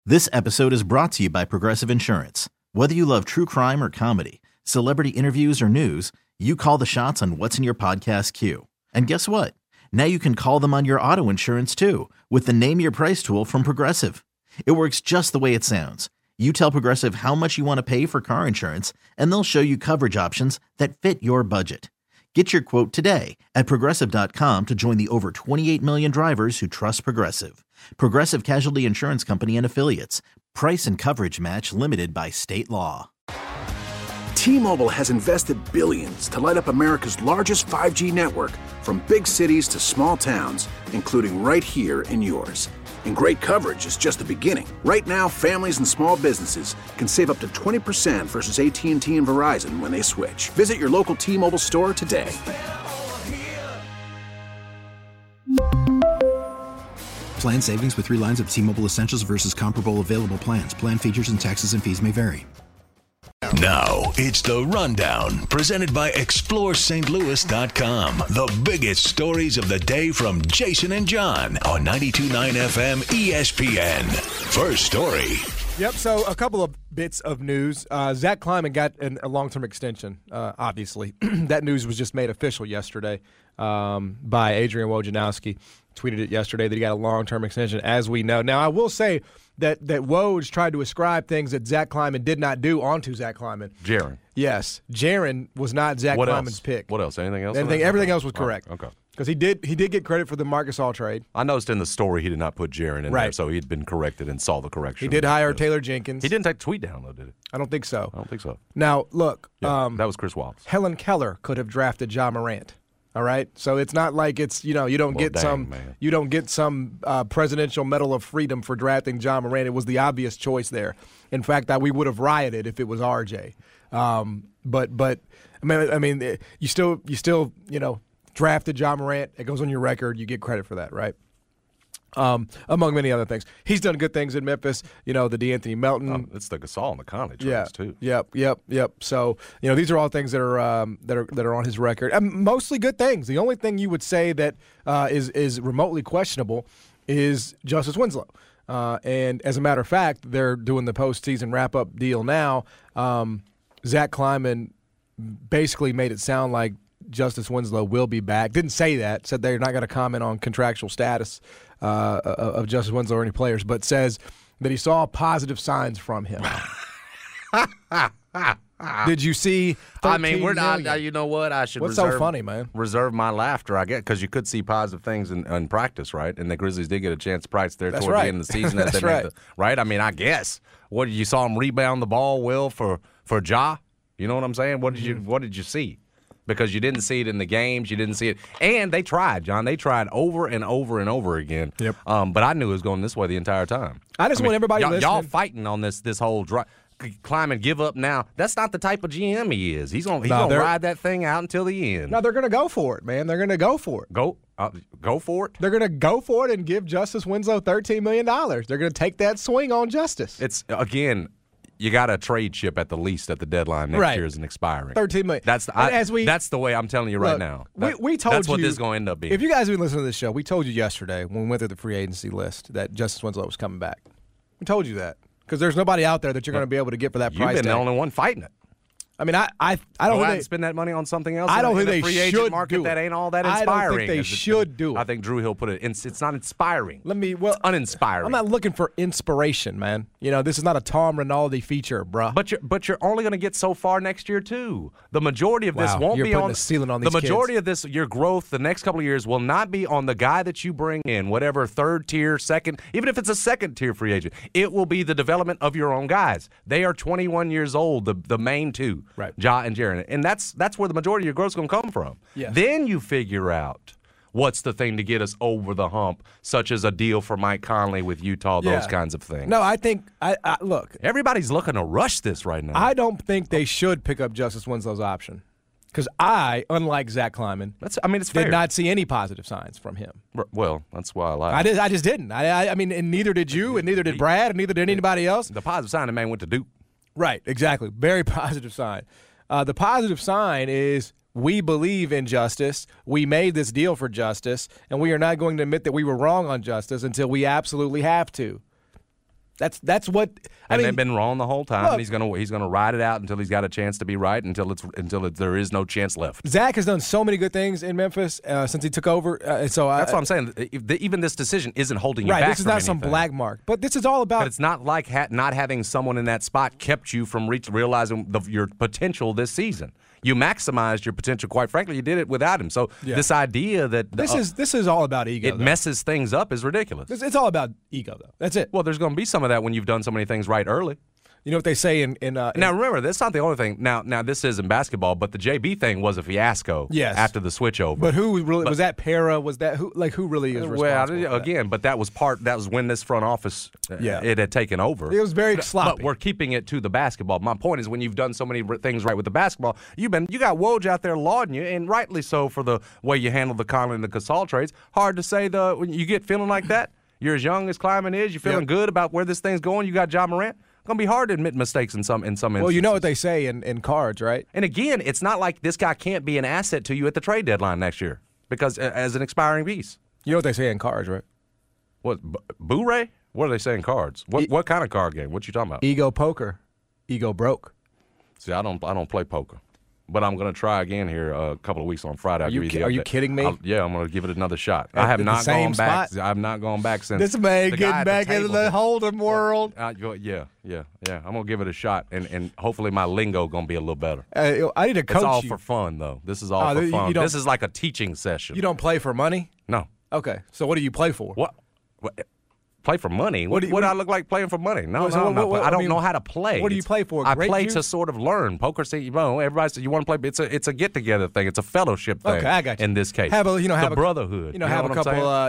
This episode is brought to you by Progressive Insurance. Whether you love true crime or comedy, celebrity interviews or news, you call the shots on what's in your podcast queue. And guess what? Now you can call them on your auto insurance too with the Name Your Price tool from Progressive. It works just the way it sounds. You tell Progressive how much you want to pay for car insurance, and they'll show you coverage options that fit your budget. Get your quote today at Progressive.com to join the over 28 million drivers who trust Progressive. Progressive Casualty Insurance Company and Affiliates. Price and coverage match limited by state law. T-Mobile has invested billions to light up America's largest 5G network, from big cities to small towns, including right here in yours. And great coverage is just the beginning. Right now, families and small businesses can save up to 20% versus AT&T and Verizon when they switch. Visit your local T-Mobile store today. Plan savings with 3 lines of T-Mobile Essentials versus comparable available plans. Plan features and taxes and fees may vary. Now, it's The Rundown, presented by ExploreSt.Louis.com. The biggest stories of the day from Jason and John on 92.9 FM ESPN. First story. Yep, so a couple of bits of news. Zach Kleiman got a long-term extension, obviously. That news was just made official yesterday by Adrian Wojnarowski. Tweeted it yesterday that he got a long-term extension, as we know. Now, I will say that Woj tried to ascribe things that Zach Kleiman did not do onto Zach Kleiman. Jaron. Yes. Jaron was not Zach Kleiman's pick. What else? Anything else? Everything else was correct. Right. Okay. Because he did get credit for the Marc Gasol trade. I noticed in the story he did not put Jaron in there, so he'd been corrected and saw the correction. He did hire Taylor Jenkins. He didn't take the tweet down, though, did he? I don't think so. I don't think so. Now, look. Yeah, that was Chris Wallace. Helen Keller could have drafted Ja Morant. All right, so it's not like it's you don't get some Presidential Medal of Freedom for drafting Ja Morant. It was the obvious choice there. In fact, we would have rioted if it was RJ. But I mean, you still drafted Ja Morant. It goes on your record. You get credit for that, right? Among many other things, he's done good things in Memphis. The DeAnthony Melton. It's the Gasol and the Conley trades too. Yep. So these are all things that are on his record. Mostly good things. The only thing you would say that is remotely questionable is Justice Winslow. And as a matter of fact, they're doing the postseason wrap-up deal now. Zach Kleiman basically made it sound like Justice Winslow will be back. Didn't say that. Said they're not going to comment on contractual status of Justice Winslow or any players, but says that he saw positive signs from him. Did you see? I mean, we're not. You know what? I should. What's so funny, man? Reserve my laughter, I guess, because you could see positive things in practice, right? And the Grizzlies did get a chance to practice there toward the end of the season. That's right. Right. I mean, I guess. What you saw him rebound the ball, Will, for Ja? You know what I'm saying? What did you see? Because you didn't see it in the games, you didn't see it, and they tried, John. They tried over and over and over again. Yep. But I knew it was going this way the entire time. I want everybody listening. Y'all fighting on this whole climb and give up now. That's not the type of GM he is. He's gonna ride that thing out until the end. No, they're gonna go for it, man. They're gonna go for it. Go for it. They're gonna go for it and give Justice Winslow $13 million. They're gonna take that swing on Justice. It's again. You got a trade chip at the least at the deadline next year is an expiring. $13 million. That's the way I'm telling you right now. We told that's you. what this is going to end up being. If you guys have been listening to this show, we told you yesterday when we went through the free agency list that Justice Winslow was coming back. We told you that because there's nobody out there that you're going to be able to get for that price. You've been the only one fighting it. I mean, I don't think they spend that money on something else. I don't think they free agent should market do it. That ain't all that inspiring. I don't think they should do it. I think Drew Hill put it. It's not inspiring. It's uninspiring. I'm not looking for inspiration, man. This is not a Tom Rinaldi feature, bruh. But you're only going to get so far next year too. The majority of this won't be on the ceiling on these the majority of this. Your growth the next couple of years will not be on the guy that you bring in, whatever third tier, second, even if it's a second tier free agent. It will be the development of your own guys. They are 21 years old. The main two, right? Ja and Jaron. And that's where the majority of your growth is going to come from. Yeah. Then you figure out what's the thing to get us over the hump, such as a deal for Mike Conley with Utah, those kinds of things. No, I think look. Everybody's looking to rush this right now. I don't think they should pick up Justice Winslow's option. Because I, unlike Zach Kleiman, it's fair. Did not see any positive signs from him. Well, that's why I like it. I just didn't. I mean, and neither did you, and neither did Brad, and neither did anybody else. The positive sign, the man went to Duke. Right, exactly. Very positive sign. The positive sign is we believe in Justice. We made this deal for Justice, and we are not going to admit that we were wrong on Justice until we absolutely have to. That's what I mean. They've been wrong the whole time. Look, And he's gonna ride it out until he's got a chance to be right. Until there is no chance left. Zach has done so many good things in Memphis since he took over. That's what I'm saying. Even this decision isn't holding you right. back. This is from not some anything. black mark, but this is all about. But it's not like not having someone in that spot kept you from realizing your potential this season. You maximized your potential. Quite frankly, you did it without him. So this idea that this is all about ego. It messes things up is ridiculous. It's all about ego, though. That's it. Well, there's going to be some of that when you've done so many things right early. You know what they say in now remember, that's not the only thing. Now this is in basketball, but the JB thing was a fiasco. Yes. After the switch over. But who really was that? Para was that who? Like who really is responsible? Well, again, but that was when this front office it had taken over. It was very sloppy. But we're keeping it to the basketball. My point is, when you've done so many things right with the basketball, you got Woj out there lauding you, and rightly so for the way you handled the Conley and the Gasol trades. Hard to say when you get feeling like that. You're as young as Kleiman is. You're feeling good about where this thing's going. You got Ja Morant. Going to be hard to admit mistakes in some instances. Well, you know what they say in cards, right? And again, it's not like this guy can't be an asset to you at the trade deadline next year because as an expiring piece. You know what they say in cards, right? What, Boo-Ray? What are they saying cards? What kind of card game? What you talking about? Ego poker. Ego broke. See, I don't play poker. But I'm going to try again here a couple of weeks on Friday. Are you kidding me? I'm going to give it another shot. I have not gone back. I've not gone back since. This man getting back into the Hold'em world. Yeah. I'm going to give it a shot, and hopefully my lingo going to be a little better. I need to coach you. It's all for fun, though. This is all for fun. This is like a teaching session. You don't play for money? No. Okay. So what do you play for? What? Play for money? What do I look like playing for money? No, I don't know how to play. What do you play for? I play to sort of learn. Poker, everybody says you want to play. It's a get together thing. It's a fellowship thing. Okay, I got you. In this case, have a brotherhood. Have a couple.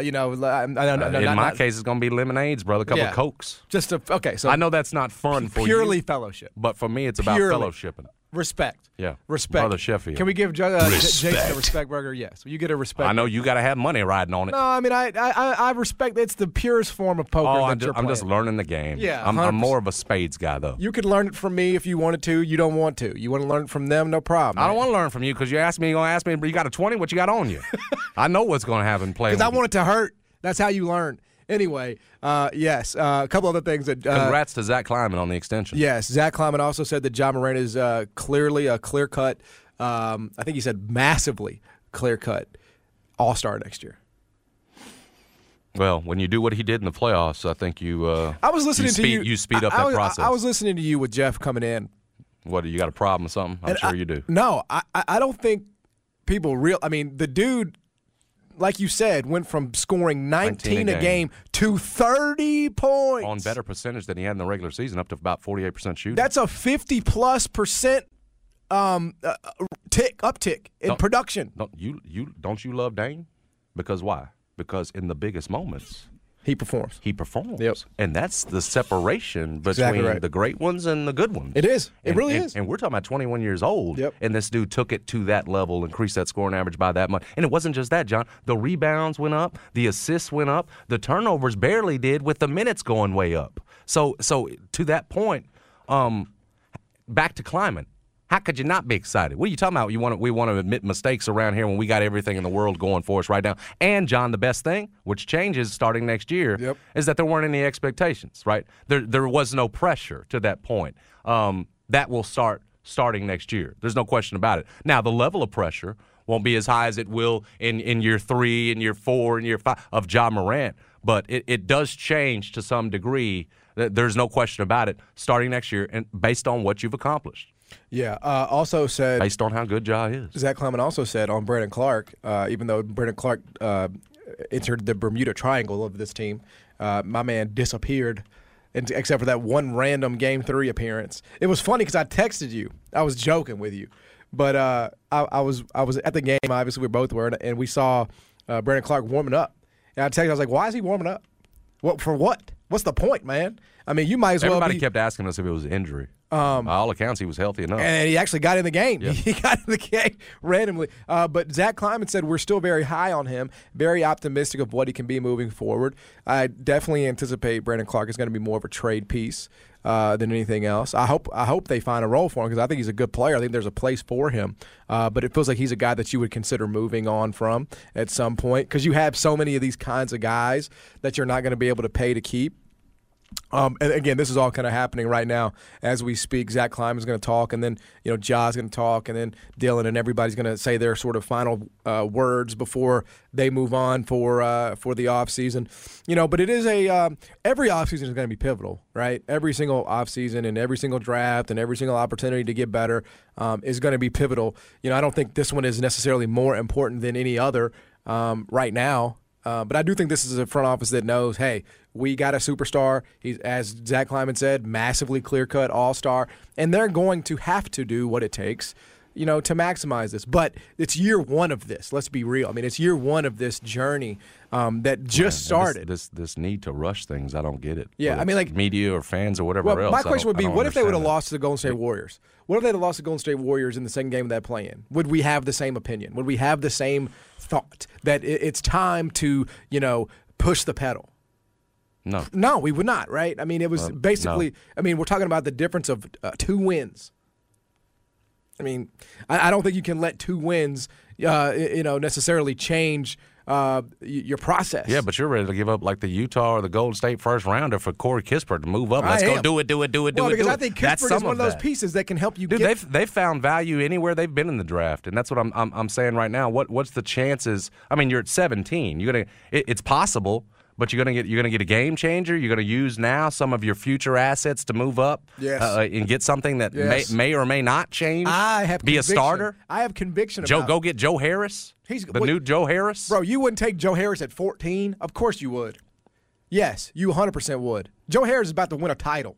In my case, it's going to be lemonades, brother. A couple of Cokes. So I know that's not fun for you. Purely fellowship. But for me, it's about fellowshipping. Respect. Yeah. Respect. Brother Sheffield. Can we give Jason a respect burger? Yes. You get a respect. I know you got to have money riding on it. No, I mean I respect. It's the purest form of poker. I'm just learning the game. Yeah. I'm more of a spades guy though. You could learn it from me if you wanted to. You don't want to. You want to learn it from them? No problem. I don't want to learn from you because you're going to ask me. You got a 20? What you got on you? I know what's going to happen. Playing. Because I want it to hurt. That's how you learn. Anyway, yes, a couple other things. Congrats to Zach Kleiman on the extension. Yes, Zach Kleiman also said that Ja Morant is clearly a clear-cut, I think he said massively clear-cut all-star next year. Well, when you do what he did in the playoffs, I think you I was listening to you. You speed up that process. I was listening to you with Jeff coming in. What, you got a problem with something? I'm sure you do. No, I don't think people the dude, like you said, went from scoring 19 a game to 30 points. On better percentage than he had in the regular season, up to about 48% shooting. That's a 50+% uptick in production. Don't you love Dame? Because why? Because in the biggest moments, he performs. Yep. And that's the separation between the great ones and the good ones. It is. It really is. And we're talking about 21 years old. Yep. And this dude took it to that level, increased that scoring average by that much. And it wasn't just that, John. The rebounds went up. The assists went up. The turnovers barely did, with the minutes going way up. So to that point, back to Kleiman. How could you not be excited? What are you talking about? We want to admit mistakes around here when we got everything in the world going for us right now. And, John, the best thing, which changes starting next year, is that there weren't any expectations, right? There was no pressure to that point. That will starting next year. There's no question about it. Now, the level of pressure won't be as high as it will in year 3, in year 4, in year 5 of Ja Morant, but it does change to some degree. There's no question about it starting next year, and based on what you've accomplished. Yeah. Also said, based on how good Ja is. Zach Kleiman also said on Brandon Clark, even though Brandon Clark entered the Bermuda Triangle of this team, my man disappeared, except for that one random Game 3 appearance. It was funny because I texted you. I was joking with you, but I was at the game. Obviously, we both were, and we saw Brandon Clark warming up. And I texted, I was like, "Why is he warming up? What for? What? What's the point, man? I mean, you might as well." Everybody kept asking us if it was injury. By all accounts, he was healthy enough. And he actually got in the game. Yep. He got in the game randomly. But Zach Kleiman said we're still very high on him, very optimistic of what he can be moving forward. I definitely anticipate Brandon Clark is going to be more of a trade piece than anything else. I hope they find a role for him because I think he's a good player. I think there's a place for him. But it feels like he's a guy that you would consider moving on from at some point because you have so many of these kinds of guys that you're not going to be able to pay to keep. And again, this is all kind of happening right now as we speak. Zach Kleiman's going to talk, and then Ja's going to talk, and then Dylan, and everybody's going to say their sort of final words before they move on for the offseason. But it is every offseason is going to be pivotal, right? Every single offseason and every single draft and every single opportunity to get better is going to be pivotal. I don't think this one is necessarily more important than any other right now. But I do think this is a front office that knows, hey, we got a superstar. He's, as Zach Kleiman said, massively clear-cut all-star, and they're going to have to do what it takes, to maximize this. But it's year one of this. Let's be real. I mean, it's year one of this journey that just started. This need to rush things, I don't get it. Yeah, I mean, like media or fans or whatever else. My question would be, what if they would have that. lost to the Golden State Warriors? What if they had lost to the Golden State Warriors in the second game of that play-in? Would we have the same opinion? Would we have the same thought that it's time to, push the pedal? No, we would not, right? I mean, it was basically – I mean, we're talking about the difference of 2 wins. I mean, I don't think you can let 2 wins, necessarily change your process. Yeah, but you're ready to give up like the Utah or the Golden State first rounder for Corey Kispert to move up. Let's go do it. Because I think Kispert is one of those pieces that can help you get – they've found value anywhere they've been in the draft, and that's what I'm saying right now. What's the chances? I mean, you're at 17. It's possible. But you're gonna get a game changer. You're gonna use now some of your future assets to move up, and get something that may or may not change. Be a starter. I have conviction. Go get Joe Harris. He's the new Joe Harris, bro. You wouldn't take Joe Harris at 14? Of course you would. Yes, you 100% would. Joe Harris is about to win a title.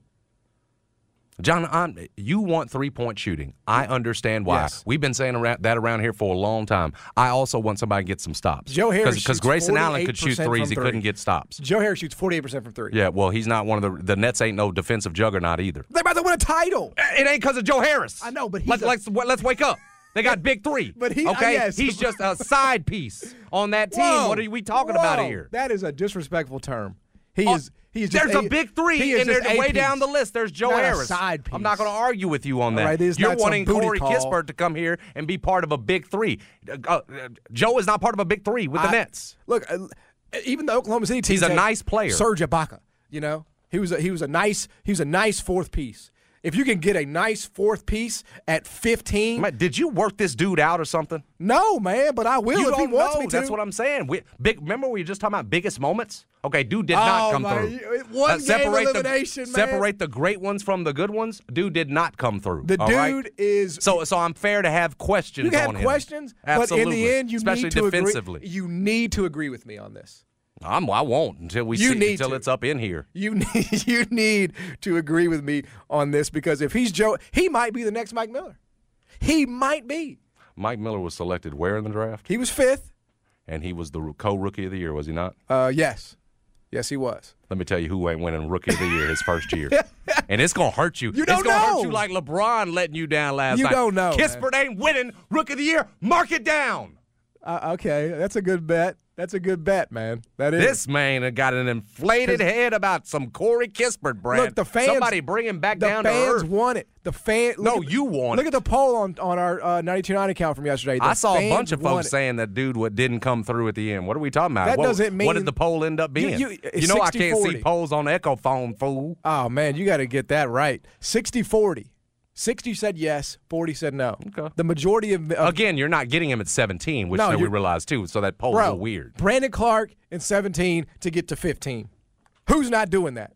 John, you want 3-point shooting. I understand why. Yes. We've been saying that around here for a long time. I also want somebody to get some stops. Joe Harris because Grayson Allen could shoot threes. He couldn't get stops. Joe Harris shoots 48% from 3. Yeah, well, he's not one of the Nets ain't no defensive juggernaut either. They're about to win a title. It ain't because of Joe Harris. I know, but let's wake up. They got Big 3. But he's just a side piece on that team. What are we talking about here? That is a disrespectful term. There's a Big 3 in there way down the list. There's Joe Harris. Side piece. I'm not going to argue with you on that. Right, you're wanting Corey Kispert to come here and be part of a Big 3. Joe is not part of a Big 3 with the Nets. Look, even the Oklahoma City team, he's a nice player. Serge Ibaka, he was a nice fourth piece. If you can get a nice fourth piece at 15. Man, did you work this dude out or something? No, man, but I will if he wants me to. That's what I'm saying. Remember we were just talking about biggest moments? Okay, dude did not come through. One game elimination, man. Separate the great ones from the good ones. Dude did not come through. The dude is so I'm fair to have questions on him. You can have questions, absolutely. But in the end, especially defensively. You need to agree with me on this. I won't until it's up in here. You need to agree with me on this because if he's Joe, he might be the next Mike Miller. He might be. Mike Miller was selected where in the draft? He was 5th. And he was the co-rookie of the year, was he not? Yes. Yes, he was. Let me tell you who ain't winning Rookie of the Year his first year. And it's going to hurt you. You don't know. It's going to hurt you like LeBron letting you down last night. You don't know. Kispert ain't winning Rookie of the Year. Mark it down. Okay, that's a good bet. That's a good bet, man. That is. This man got an inflated head about some Corey Kispert, Brad. Look, the fans. Somebody bring him back down to earth. The fans want it. You want it. Look at the poll on our 92.9 account from yesterday. I saw a bunch of folks saying that dude didn't come through at the end. What are we talking about? That doesn't mean. What did the poll end up being? You know 60-40. I can't see polls on the Echo phone, fool. Oh, man, you got to get that right. 60-40. 60 said yes, 40 said no. Okay. The majority of again, you're not getting him at 17, which we realized too. So that poll is weird. Brandon Clark in 17 to get to 15. Who's not doing that?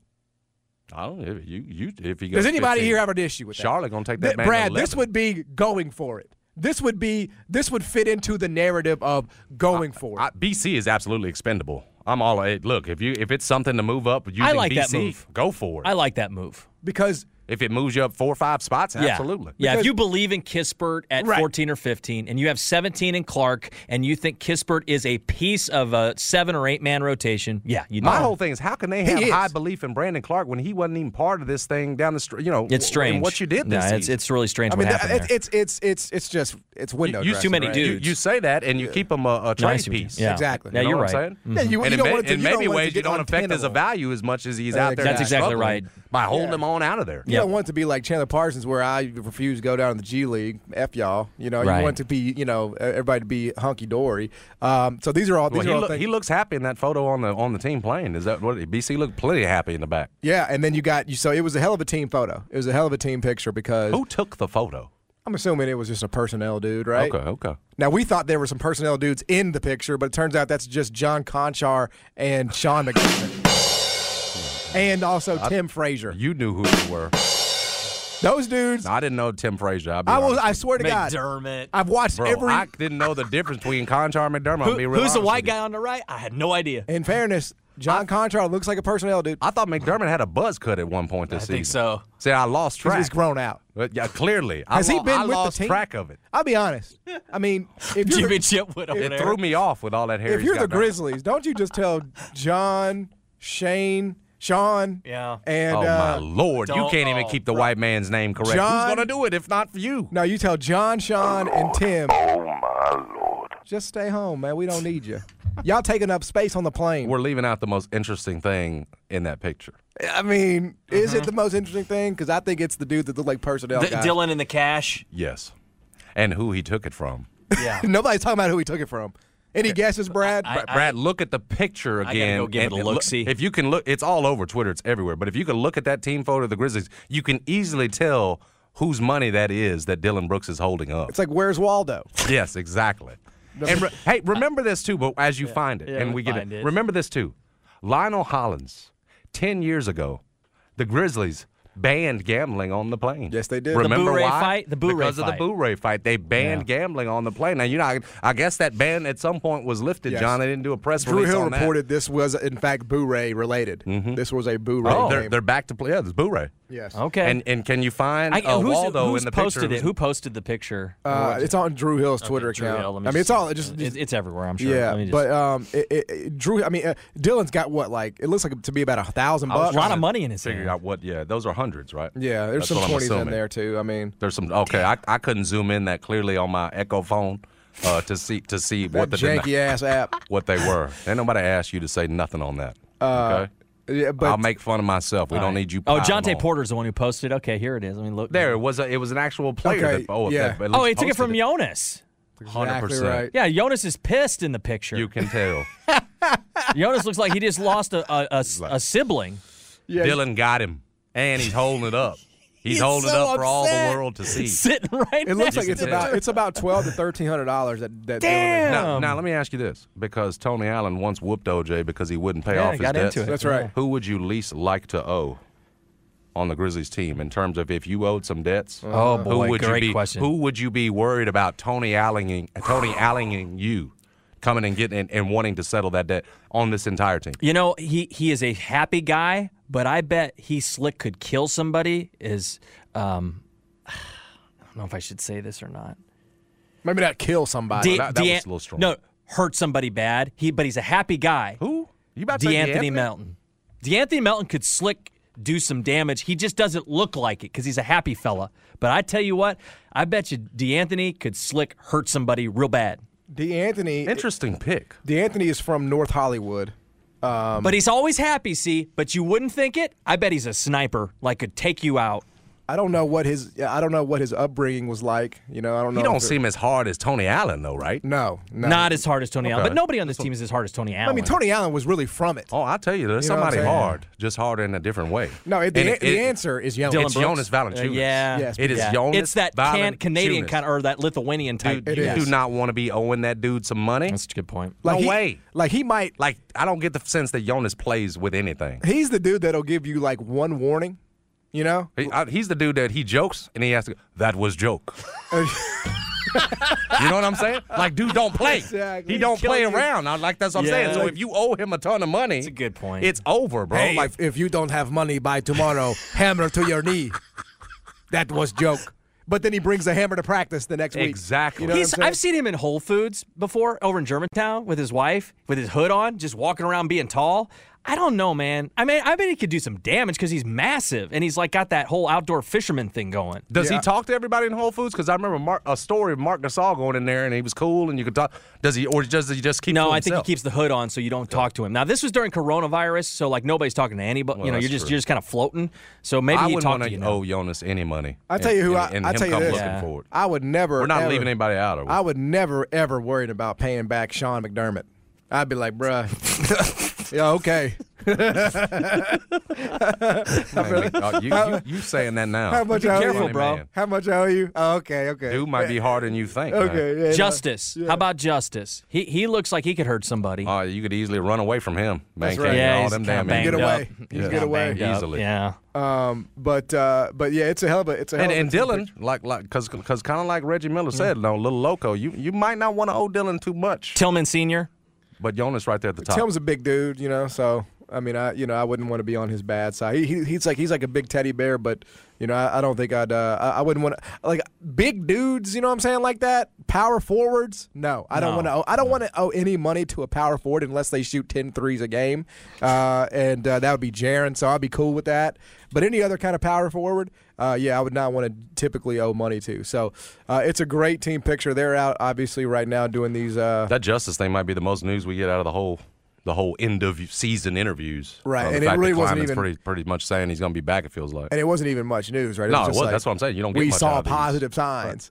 I don't know. If he goes does anybody 15, here have an issue with that? Charlotte gonna take that man. Brad, to 11. this would be going for it. This would fit into the narrative of going for it. BC is absolutely expendable. I'm all look. If it's something to move up, using I like BC, that move. Go for it. I like that move because. If it moves you up 4 or 5 spots, absolutely. Yeah, if you believe in Kispert at 14 or 15, and you have 17 in Clark, and you think Kispert is a piece of a 7 or 8 man rotation, My whole thing is how can they have high belief in Brandon Clark when he wasn't even part of this thing down the street? It's strange. And what you did this season. It's really strange. I mean, what happened there. It's window dressing. Too many dudes. You say that, and you keep him a trade piece. Yeah. Exactly. Yeah, you're right. Yeah, in many ways, you don't affect his value as much as he's out there. That's exactly right. by holding them on out of there. You don't want it to be like Chandler Parsons, where I refuse to go down to the G League. F y'all. You know, Right. you want it to be, everybody to be hunky dory. So these are all things. He looks happy in that photo on the team plane. Is that what BC looked plenty happy in the back? Yeah, and then so it was a hell of a team photo. It was a hell of a team picture because Who took the photo? I'm assuming it was just a personnel dude, right? Okay. Now, we thought there were some personnel dudes in the picture, but it turns out that's just John Conchar and Sean McDermott. And also Tim Frazier. You knew who they were. Those dudes. I didn't know Tim Frazier. I swear to God. McDermott. I've watched Bro, I didn't know the difference between Conchar and McDermott. I'll be real Who's the honest white with you. guy on the right? I had no idea. In fairness, John Conchar looks like a personnel dude. I thought McDermott had a buzz cut at one point this season. I think so. See, I lost track. He's grown out. But yeah, clearly. Has he been I with the lost team? track of it. I'll be honest. I mean, if you're, Jimmy Chitwood over It there. threw me off with all that hair. if he's you're got the now. Grizzlies, don't you just tell John, Sean, Yeah. and Oh, my Lord. You Don't- can't even keep the white man's name correct. John- Who's going to do it if not for you? no, you tell John, Sean, and Tim. Oh my Lord! Just stay home, man. We don't need you. Y'all taking up space on the plane. We're leaving out the most interesting thing in that picture. I mean, is it the most interesting thing? Because I think it's the dude that looked like personnel guy. Dylan in the cash. Yes. And who he took it from. Yeah. Nobody's talking about who he took it from. Any guesses, Brad? Brad, look at the picture gotta again. go give it a and look-see. If you can look, it's all over Twitter. It's everywhere. But if you can look at that team photo of the Grizzlies, you can easily tell whose money that is that Dylan Brooks is holding up. It's like, where's Waldo? Yes, exactly. And hey, remember this too, but as you find it, yeah, and we we get find it, it. remember this too. Lionel Hollins, 10 years ago, the Grizzlies banned gambling on the plane. Yes, they did. Remember Boo Ray why? fight? The Boo Ray because of the fight. Boo Ray fight. They banned gambling on the plane. Now, I guess that ban at some point was lifted, Yes. John. They didn't do a press Drew release Hill on that. reported this was, in fact, Boo Ray related. This was a Boo Ray Oh, game. they're back to play. Yeah, there's Boo Ray. Yes. Okay. And can you find who's Waldo who's in the posted picture? it? Who posted the picture? It's on Drew Hill's Twitter Drew account. Hill, let me I mean, it's just- all just. It's everywhere, I'm sure. Yeah, Let me just- but Drew. I mean, Dylan's got what? Like, it looks like to be about $1,000 I was bucks. a lot of money in his Figure hand. out what? Yeah, those are hundreds, right? Yeah, there's That's some what I'm 20s in assuming. there too. I mean, There's some. Okay, I couldn't zoom in that clearly on my Echo phone to see what that the janky ass app. what they were. Ain't nobody asked you to say nothing on that. Okay, Yeah, but I'll make fun of myself. We don't need you. Oh, piling Jonte on. Porter's the one who posted. Okay, here it is. I mean, look. There it was. It was an actual player. Okay, That, yeah. that at Oh, least he took it from posted Jonas. 100%. exactly right. Yeah, Jonas is pissed in the picture. You can tell. Jonas looks like he just lost a sibling. Yeah, Dylan got him, and he's holding it up. He's holding so it up for all the upset. world to see. Sitting right It looks next like to him. it's about $1,200 to $1,300 that Damn. Dylan is. Now, let me ask you this, because Tony Allen once whooped OJ because he wouldn't pay Yeah, off he his got debts. into it. That's right. Who would you least like to owe on the Grizzlies team in terms of if you owed some debts? Oh, boy, who would great you be, question. Who would you be worried about Tony Allen you coming and getting and wanting to settle that debt on this entire team? You know, he is a happy guy, but I bet he slick could kill somebody. I don't know if I should say this or not. Maybe not kill somebody. that was a little strong. No, hurt somebody bad. But he's a happy guy. Who? You about to say DeAnthony Melton. DeAnthony Melton could slick do some damage. He just doesn't look like it because he's a happy fella. But I tell you what, I bet you DeAnthony could slick hurt somebody real bad. DeAnthony. Interesting pick. DeAnthony is from North Hollywood. But he's always happy, see? But you wouldn't think it. I bet he's a sniper, like could take you out. I don't know what his upbringing was like. You know, I don't know. He don't if it- seem as hard as Tony Allen, though, right? No. Not as hard as Tony Allen. Okay. But nobody on this team is as hard as Tony Allen. I mean, Tony Allen was really from it. Oh, I'll tell you, there's You know what I'm somebody saying? hard, just harder in a different way. No, And the answer is Jonas. It's Jonas Valanciunas. Yeah. Yes, It is yeah. Jonas It's that Valanciunas. Canadian kind of, or that Lithuanian type. Dude, It you is. do not want to be owing that dude some money. That's a good point. Like No way. Like he might. Like, I don't get the sense that Jonas plays with anything. He's the dude that'll give you like one warning. You know. He's the dude that he jokes and he has to go, that was joke. You know what I'm saying? Like, dude, don't play. Exactly. He don't Kill play you. around. Like, that's what I'm Yeah. saying. So if you owe him a ton of money, That's a good point. it's over, bro. Hey, like, if you don't have money by tomorrow, hammer to your knee. That was joke. But then he brings the hammer to practice the next week. Exactly. You know what I'm saying? I've seen him in Whole Foods before over in Germantown with his wife, with his hood on, just walking around being tall. I don't know, man. I mean, I bet he could do some damage because he's massive and he's like got that whole outdoor fisherman thing going. Does he talk to everybody in Whole Foods? Because I remember a story of Mark Gasol going in there and he was cool and you could talk. Does he just keep? No, to I think he himself? keeps the hood on so you don't talk to him. Now this was during coronavirus, so like nobody's talking to anybody. Well, you know, you're that's just kind of floating. So maybe I he wouldn't talk want to you. to owe Jonas any money. I tell you who and I him tell you come this. looking Yeah. for it. I would never. We're not ever, leaving anybody out, are we? I would never ever worry about paying back Sean McDermott. I'd be like, bruh. Yeah, okay. You saying that now? How much Be I owe careful, you? bro. How much I owe you? Oh, okay. Dude might be harder than you think. Okay. Yeah, Justice. How about Justice? He looks like he could hurt somebody. Oh, you could easily run away from him. That's Man, right. yeah, all he's them kinda damn banged Get up. away. He's Get kinda away. banged up. Easily. Yeah. But yeah, it's a hell of a And team Dylan, picture. like, because kind of like Reggie Miller said, no, little loco. You might not want to owe Dylan too much, Tillman Sr. but Jonas right there at the top. Tim's a big dude, so I mean, I wouldn't want to be on his bad side. He's like a big teddy bear, but I don't think I wouldn't want to like big dudes. You know what I'm saying, like that. Power forwards, no, I don't want to. I don't want to owe any money to a power forward unless they shoot 10 threes a game, and that would be Jaren. So I'd be cool with that. But any other kind of power forward, I would not want to typically owe money to. So it's a great team picture. They're out obviously right now doing these. That Justice thing might be the most news we get out of the whole end of season interviews. Right, The and it fact really that wasn't Kleiman's even- pretty much saying he's going to be back. It feels like. And it wasn't even much news, right? No, was it just wasn't. That's what I'm saying. You don't get we much saw out of these. positive signs,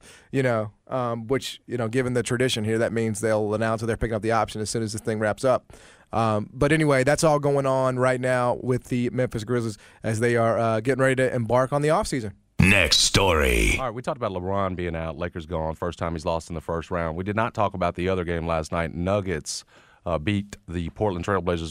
which given the tradition here, that means they'll announce that they're picking up the option as soon as this thing wraps up. But anyway, that's all going on right now with the Memphis Grizzlies as they are getting ready to embark on the offseason. Next story. All right, we talked about LeBron being out. Lakers gone. First time he's lost in the first round. We did not talk about the other game last night. Nuggets beat the Portland Trailblazers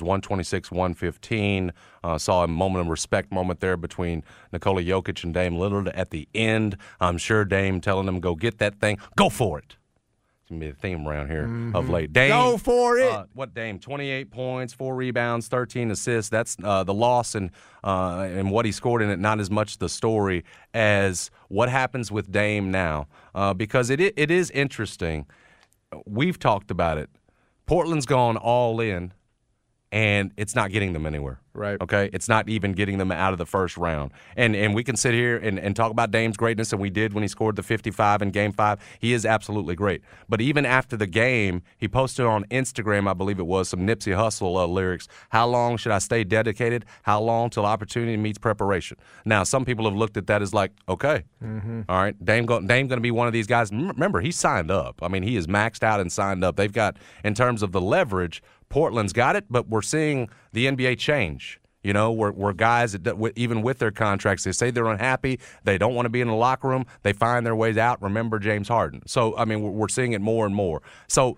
126-115. Saw a moment of respect moment there between Nikola Jokic and Dame Lillard at the end. I'm sure Dame telling them, go get that thing. Go for it. It's going to be a theme around here of late. Dame, Go for it. What Dame? 28 points, 4 rebounds, 13 assists. That's the loss and what he scored in it, not as much the story as what happens with Dame now. Because it is interesting. We've talked about it. Portland's gone all in, and it's not getting them anywhere. Right. Okay? It's not even getting them out of the first round. And we can sit here and talk about Dame's greatness, and we did when he scored the 55 in Game 5. He is absolutely great. But even after the game, he posted on Instagram, I believe it was, some Nipsey Hussle lyrics. How long should I stay dedicated? How long till opportunity meets preparation? Now, some people have looked at that as like, okay, all right, Dame going to be one of these guys. Remember, he signed up. I mean, he is maxed out and signed up. They've got, in terms of the leverage, Portland's got it, but we're seeing the NBA change. Where guys, even with their contracts, they say they're unhappy. They don't want to be in the locker room. They find their ways out. Remember James Harden. So, I mean, we're seeing it more and more. So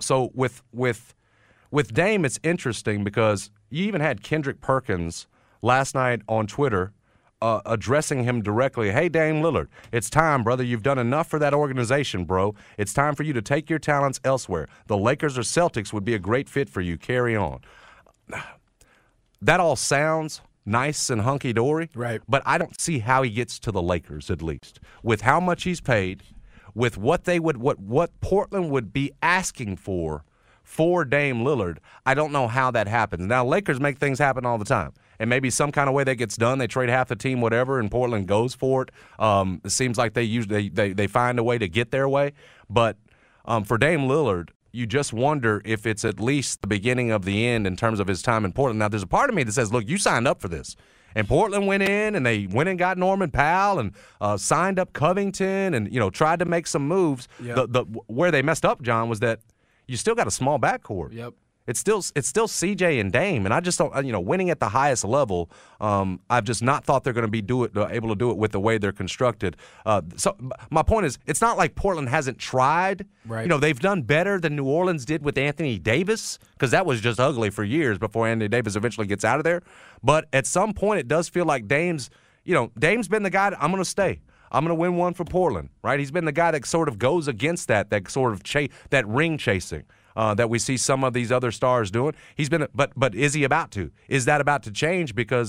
with Dame, it's interesting because you even had Kendrick Perkins last night on Twitter addressing him directly. Hey, Dame Lillard, it's time, brother. You've done enough for that organization, bro. It's time for you to take your talents elsewhere. The Lakers or Celtics would be a great fit for you. Carry on. That all sounds nice and hunky-dory, right? But I don't see how he gets to the Lakers, at least. With how much he's paid, with what Portland would be asking for Dame Lillard, I don't know how that happens. Now, Lakers make things happen all the time. And maybe some kind of way that gets done. They trade half the team, whatever, and Portland goes for it. It seems like they find a way to get their way. But for Dame Lillard, you just wonder if it's at least the beginning of the end in terms of his time in Portland. Now, there's a part of me that says, look, you signed up for this. And Portland went in, and they went and got Norman Powell and signed up Covington and, tried to make some moves. Yep. Where they messed up, John, was that you still got a small backcourt. Yep. It's still CJ and Dame, and I just don't. Winning at the highest level, I've just not thought they're going to be able to do it with the way they're constructed. So my point is, it's not like Portland hasn't tried. Right. They've done better than New Orleans did with Anthony Davis, because that was just ugly for years before Anthony Davis eventually gets out of there. But at some point, it does feel like Dame's been the guy. I'm going to stay. I'm going to win one for Portland, right? He's been the guy that sort of goes against that sort of that ring chasing. That we see some of these other stars doing. He's been, but is he about to? Is that about to change? Because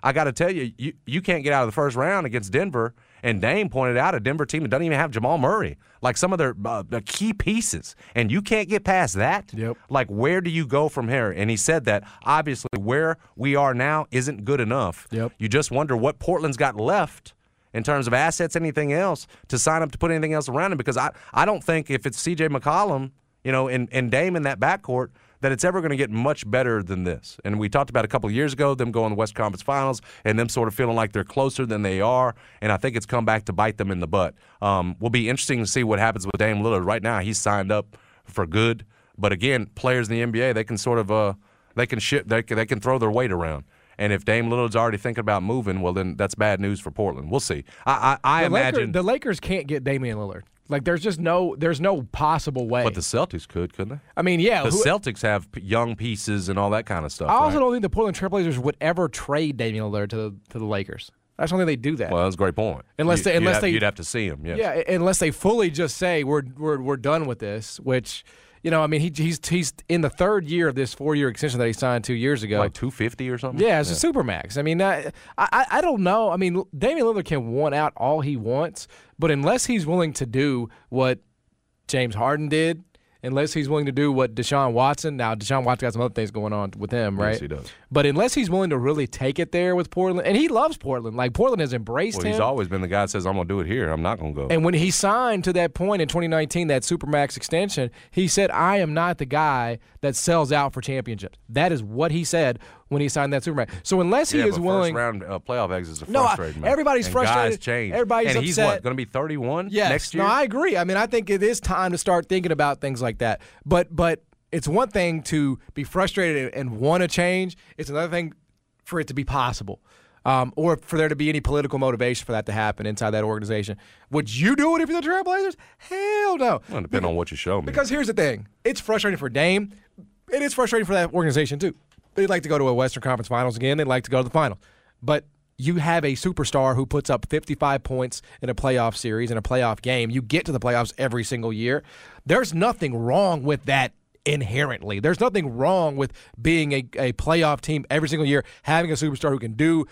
I got to tell you, you can't get out of the first round against Denver. And Dame pointed out a Denver team that doesn't even have Jamal Murray, like some of their key pieces. And you can't get past that. Yep. Like, where do you go from here? And he said that, obviously, where we are now isn't good enough. Yep. You just wonder what Portland's got left in terms of assets, anything else, to sign up to put anything else around him. Because I don't think if it's C.J. McCollum, and Dame in that backcourt, that it's ever going to get much better than this. And we talked about a couple of years ago, them going to the Western Conference Finals and them sort of feeling like they're closer than they are. And I think it's come back to bite them in the butt. Will be interesting to see what happens with Dame Lillard. Right now, he's signed up for good. But again, players in the NBA, they can sort of they can throw their weight around. And if Dame Lillard's already thinking about moving, well, then that's bad news for Portland. We'll see. I imagine the Lakers can't get Damian Lillard. Like, there's no possible way. But the Celtics couldn't they? I mean, yeah. The Celtics have young pieces and all that kind of stuff. I also don't think the Portland Trailblazers would ever trade Damian Lillard to the Lakers. I just don't think they do that. Well, that's a great point. You'd have to see him. Yes. Yeah, unless they fully just say we're done with this, which. I mean, he's in the third year of this 4-year extension that he signed 2 years ago. Like $250 or something? Yeah, it's a supermax. I mean, I don't know. I mean, Damian Lillard can want out all he wants, but unless he's willing to do what James Harden did, unless he's willing to do what Deshaun Watson – now, Deshaun Watson got some other things going on with him, right? Yes, he does. But unless he's willing to really take it there with Portland – and he loves Portland. Like, Portland has embraced him. He's always been the guy that says, I'm going to do it here. I'm not going to go. And when he signed to that point in 2019, that Supermax extension, he said, I am not the guy that sells out for championships. That is what he said when he signed that Supermax. So unless he is willing – first-round playoff exits are frustrating, man. Everybody's and frustrated. Guys change. Everybody's and upset. He's what, going to be 31 next year? No, I agree. I mean, I think it is time to start thinking about things like that. But it's one thing to be frustrated and want to change. It's another thing for it to be possible, or for there to be any political motivation for that to happen inside that organization. Would you do it if you're the Trailblazers? Hell no. Well, depending on what you show me. Because here's the thing. It's frustrating for Dame. It is frustrating for that organization, too. They'd like to go to a Western Conference Finals again. They'd like to go to the Finals. But you have a superstar who puts up 55 points in a playoff series, in a playoff game. You get to the playoffs every single year. There's nothing wrong with that inherently. There's nothing wrong with being a playoff team every single year, having a superstar who can do,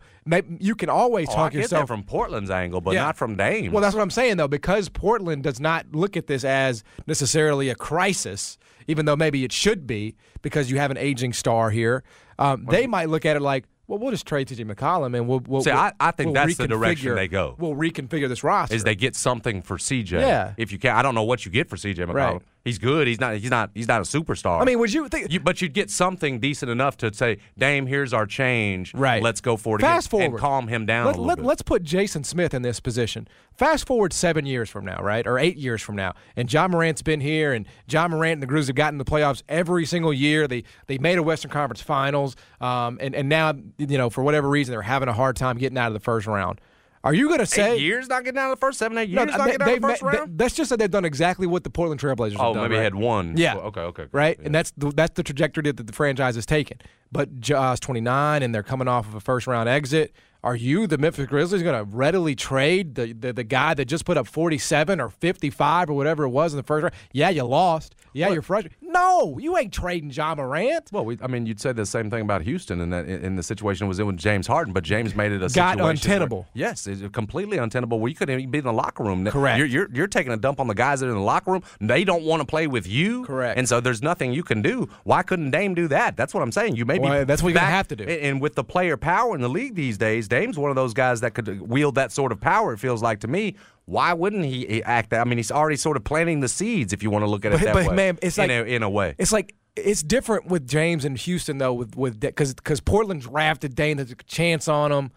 you can always talk I get yourself that from Portland's angle, but not from Dame. Well, that's what I'm saying, though, because Portland does not look at this as necessarily a crisis, even though maybe it should be, because you have an aging star here. They might look at it like, well, we'll just trade T.J. McCollum, and we'll See, I think we'll that's the direction they go. We'll reconfigure this roster. Is they get something for C.J. Yeah. If you can, I don't know what you get for C.J. McCollum. Right. He's good. He's not a superstar. I mean, would you think? But you'd get something decent enough to say, Dame, here's our change. Right. Let's go for it Fast again forward. and calm him down a little bit. Let's put Jason Smith in this position. Fast forward 7 years from now, right? Or 8 years from now. And John Morant's been here, and John Morant and the Grizzlies have gotten to the playoffs every single year. They made a Western Conference Finals. And now, for whatever reason, they're having a hard time getting out of the first round. Are you going to say 8 years not getting out of the first 7, 8 years not getting out of the first round? That's just that they've done exactly what the Portland Trailblazers have done. Oh, maybe right? had one. Yeah. Okay. Right? Yeah. And that's the trajectory that the franchise has taken. But Ja's 29, and they're coming off of a first-round exit. Are you, the Memphis Grizzlies, going to readily trade the guy that just put up 47 or 55 or whatever it was in the first round? Yeah, you lost. Yeah, you're frustrated. No, you ain't trading Ja Morant. Well, you'd say the same thing about Houston in the situation it was in with James Harden, but James made it a situation untenable. Yes, it's completely untenable. Where you couldn't even be in the locker room. Correct. You're taking a dump on the guys that are in the locker room. They don't want to play with you. Correct. And so there's nothing you can do. Why couldn't Dame do that? That's what I'm saying. You maybe that's what you're gonna have to do. And with the player power in the league these days, Dame's one of those guys that could wield that sort of power. It feels like to me. Why wouldn't he act that? I mean, he's already sort of planting the seeds, if you want to look at it that way. But man, it's like in a way, it's like it's different with James and Houston though, because Portland drafted Dame, there's a chance on him.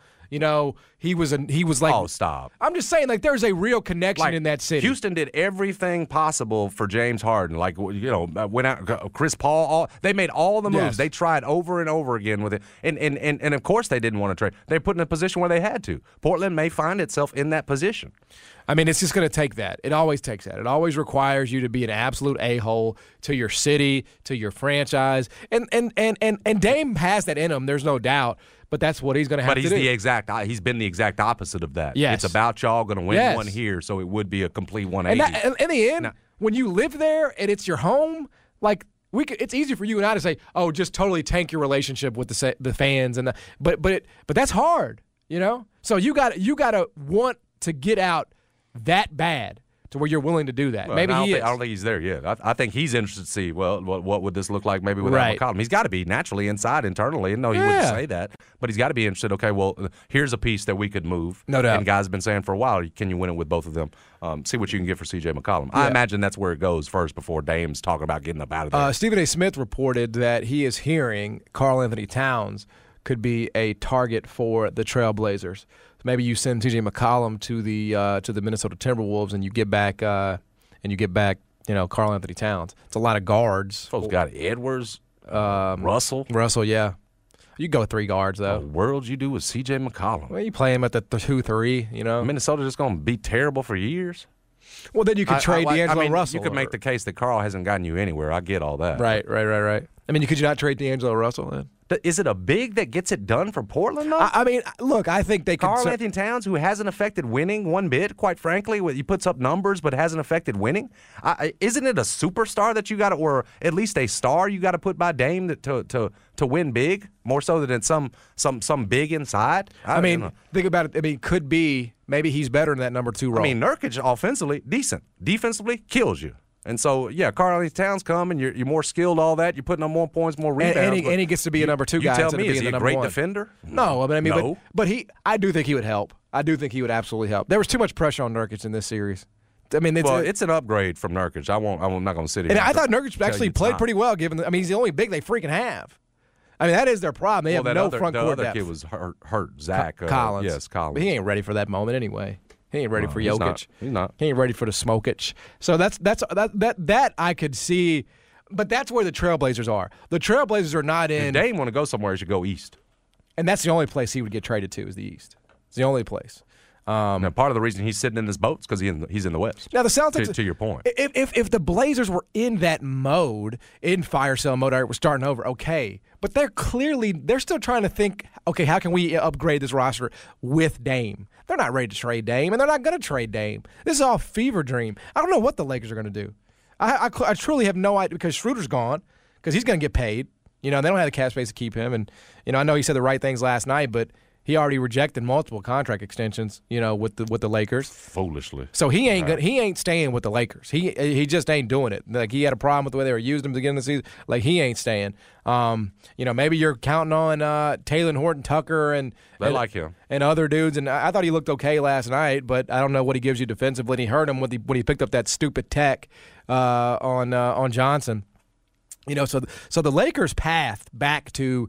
He was like. Oh, stop! I'm just saying, like, there's a real connection in that city. Houston did everything possible for James Harden. Like, went out, Chris Paul. They made all the moves. Yes. They tried over and over again with it, and of course they didn't want to trade. They put in a position where they had to. Portland may find itself in that position. I mean, it's just going to take that. It always takes that. It always requires you to be an absolute a-hole to your city, to your franchise, and Dame has that in him. There's no doubt. But that's what he's going to have to do. But he's been the exact opposite of that. Yes. It's about y'all going to win one here, so it would be a complete 180. And in the end, when you live there and it's your home, like, it's easy for you and I to say, oh, just totally tank your relationship with the fans but that's hard, So you got to want to get out that bad to where you're willing to do that. Well, maybe I is. don't think he's there yet. I think he's interested to see, well, what would this look like maybe without Right. McCollum? He's got to be naturally inside internally. No, he wouldn't say that. But he's got to be interested, okay, well, here's a piece that we could move. No doubt. And guys have been saying for a while, can you win it with both of them? See what you can get for C.J. McCollum. I imagine that's where it goes first before Dame's talking about getting up out of there. Stephen A. Smith reported that he is hearing Karl Anthony Towns could be a target for the Trailblazers. So maybe you send C.J. McCollum to the Minnesota Timberwolves and you get back Karl Anthony Towns. It's a lot of guards. Folks got Edwards, Russell. Russell, yeah. You go 3 guards though. The world you do with C.J. McCollum. Well, you play him at the 2-3. Minnesota just going to be terrible for years. Well, then you could trade D'Angelo Russell. You could make the case that Karl hasn't gotten you anywhere. I get all that. Right. I mean, could you not trade D'Angelo Russell then? Is it a big that gets it done for Portland, though? I mean, look, I think they could. Karl Anthony Towns, who hasn't affected winning one bit, quite frankly, he puts up numbers but hasn't affected winning. Isn't it a superstar that you got to, or at least a star you got to put by Dame to win big, more so than some big inside? I mean, think about it. I mean, could be maybe he's better in that number 2 role. I mean, Nurkic offensively decent, defensively kills you. And so, yeah, Karl Anthony Towns come, and you're more skilled, all that. You're putting up more points, more rebounds. And he gets to be a number 2 guy. You tell me, is he he a great defender? No, I mean, no. But I do think he would help. I do think he would absolutely help. There was too much pressure on Nurkic in this series. I mean, it's an upgrade from Nurkic. I'm not going to sit here. And I thought Nurkic actually played pretty well, he's the only big they freaking have. I mean, that is their problem. They have no front court depth. The other kid was hurt. Zach Collins. Yes, Collins. But he ain't ready for that moment anyway. He ain't ready for Jokic. He's not. He ain't ready for the Smokich. So that I could see, but that's where the Trailblazers are. The Trailblazers are not in. If Dame want to go somewhere, he should go east. And that's the only place he would get traded to is the East. It's the only place. Now, part of the reason he's sitting in this boat is because he's in the West. Now the Celtics. To your point, if the Blazers were in that mode, in fire sale mode, we're starting over. Okay, but they're still trying to think. Okay, how can we upgrade this roster with Dame? They're not ready to trade Dame, and they're not going to trade Dame. This is all fever dream. I don't know what the Lakers are going to do. I truly have no idea because Schroeder's gone because he's going to get paid. They don't have the cap space to keep him, and I know he said the right things last night, but he already rejected multiple contract extensions, with the Lakers. Foolishly. So he ain't staying with the Lakers. He just ain't doing it. Like he had a problem with the way they were using him to get in the season. Like he ain't staying. Maybe you're counting on Taylor Horton Tucker and like him and other dudes. And I thought he looked okay last night, but I don't know what he gives you defensively. And he hurt him when he picked up that stupid tech on Johnson. So the Lakers' path back to.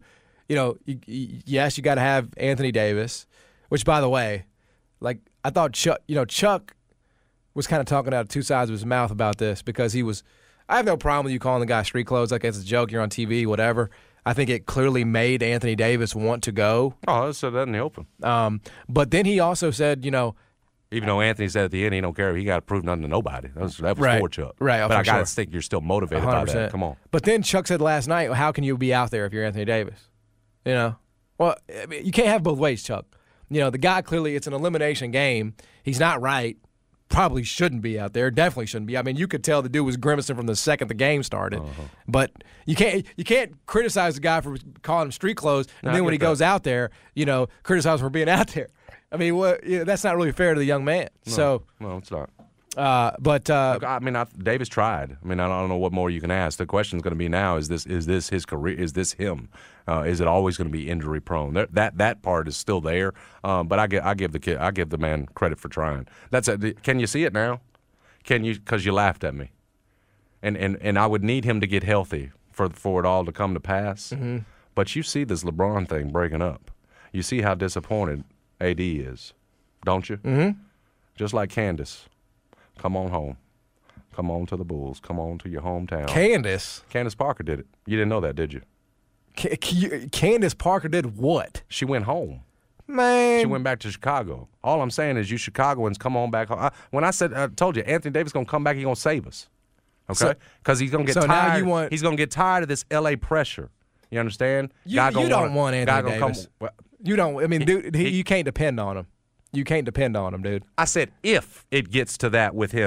Yes, you got to have Anthony Davis, which, by the way, like I thought Chuck was kind of talking out of 2 sides of his mouth about this because I have no problem with you calling the guy street clothes like it's a joke, you're on TV, whatever. I think it clearly made Anthony Davis want to go. Oh, I said that in the open. But then he also said, even though Anthony said at the end he don't care, he got to prove nothing to nobody. That was right. For Chuck. Right, but I got to think you're still motivated 100%. By that. Come on. But then Chuck said last night, how can you be out there if you're Anthony Davis? Well, I mean, you can't have both ways, Chuck. The guy clearly, it's an elimination game. He's not right. Probably shouldn't be out there. Definitely shouldn't be. I mean, you could tell the dude was grimacing from the second the game started. But you can't criticize the guy for calling him street clothes, and then when he goes out there, criticize him for being out there. I mean, that's not really fair to the young man. No, it's not. Look, I mean, Davis tried. I mean, I don't know what more you can ask. The question is going to be now: is this his career? Is this him? Is it always going to be injury prone? That part is still there. But I give the man credit for trying. Can you see it now? Can you? Because you laughed at me. And I would need him to get healthy for it all to come to pass. Mm-hmm. But you see this LeBron thing breaking up. You see how disappointed AD is, don't you? Mm-hmm. Just like Candace. Come on home. Come on to the Bulls. Come on to your hometown. Candace Parker did it. You didn't know that, did you? Candace Parker did what? She went home. Man. She went back to Chicago. All I'm saying is you Chicagoans, come on back home. When I told you, Anthony Davis going to come back, he's going to save us. Okay? Because he's going to get tired. He's going to get tired of this L.A. pressure. You understand? You don't want Anthony Davis. You don't. I mean, dude, you can't depend on him. You can't depend on him, dude. I said if it gets to that with him,